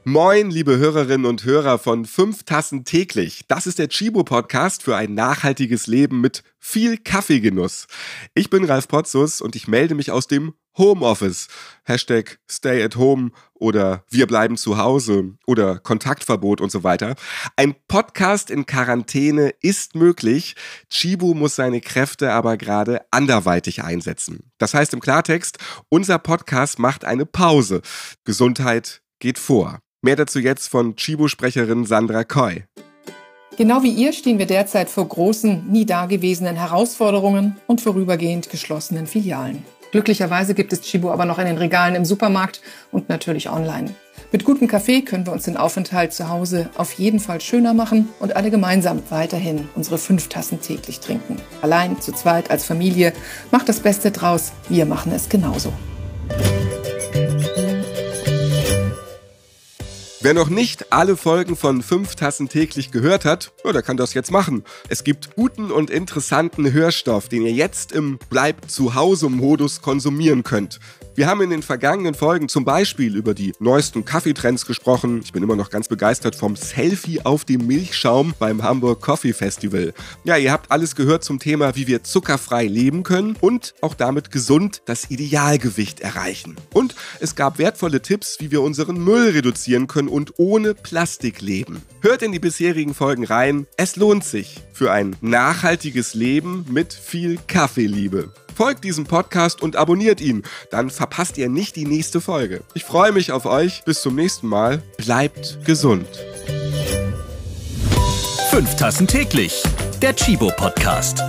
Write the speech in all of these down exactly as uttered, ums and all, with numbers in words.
Moin, liebe Hörerinnen und Hörer von fünf Tassen täglich. Das ist der Chibo-Podcast für ein nachhaltiges Leben mit viel Kaffeegenuss. Ich bin Ralf Potzus und ich melde mich aus dem Homeoffice. Hashtag Stay at Home oder Wir bleiben zu Hause oder Kontaktverbot und so weiter. Ein Podcast in Quarantäne ist möglich. Chibo muss seine Kräfte aber gerade anderweitig einsetzen. Das heißt im Klartext, unser Podcast macht eine Pause. Gesundheit geht vor. Mehr dazu jetzt von Chibo-Sprecherin Sandra Koy. Genau wie ihr stehen wir derzeit vor großen, nie dagewesenen Herausforderungen und vorübergehend geschlossenen Filialen. Glücklicherweise gibt es Chibo aber noch in den Regalen im Supermarkt und natürlich online. Mit gutem Kaffee können wir uns den Aufenthalt zu Hause auf jeden Fall schöner machen und alle gemeinsam weiterhin unsere fünf Tassen täglich trinken. Allein, zu zweit, als Familie, macht das Beste draus. Wir machen es genauso. Wer noch nicht alle Folgen von fünf Tassen täglich gehört hat, oh, der kann das jetzt machen. Es gibt guten und interessanten Hörstoff, den ihr jetzt im Bleib-zu-Hause-Modus konsumieren könnt. Wir haben in den vergangenen Folgen zum Beispiel über die neuesten Kaffeetrends gesprochen. Ich bin immer noch ganz begeistert vom Selfie auf dem Milchschaum beim Hamburg Coffee Festival. Ja, ihr habt alles gehört zum Thema, wie wir zuckerfrei leben können und auch damit gesund das Idealgewicht erreichen. Und es gab wertvolle Tipps, wie wir unseren Müll reduzieren können und ohne Plastik leben. Hört in die bisherigen Folgen rein. Es lohnt sich für ein nachhaltiges Leben mit viel Kaffeeliebe. Folgt diesem Podcast und abonniert ihn, dann verpasst ihr nicht die nächste Folge. Ich freue mich auf euch. Bis zum nächsten Mal. Bleibt gesund. fünf Tassen täglich, der Chibo-Podcast.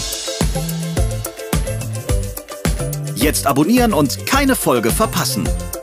Jetzt abonnieren und keine Folge verpassen.